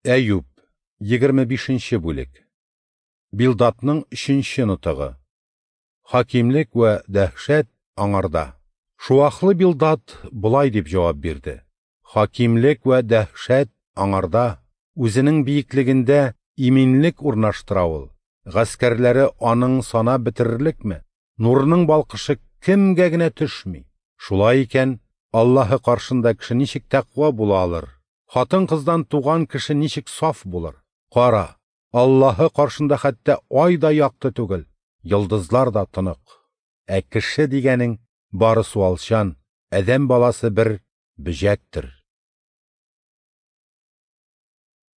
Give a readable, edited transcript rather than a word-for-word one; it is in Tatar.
Әйюб 25-нче бүлек. Билдатның 3-нче нутыгы. Хакимлек вә дәһшәт аңарда. Шуахлы Билдат булай дип җавап бирде. Хакимлек вә дәһшәт аңарда, үзенең биеклегендә иминлек урнаштыра ул. Гаскәрләре аның сана бетерерлекме? Нурының балкышы кемгә генә төшми? Шулай икән, Аллаһы каршында кеше ничек тәкъва була алыр? Хатын-кыздан туган кеше ничек саф булыр? Кара, Аллаһы каршында хәтта ай да якты түгел, йолдызлар да тынык. Кеше дигәнең бары суалчан, адәм баласы бер бөҗәктер.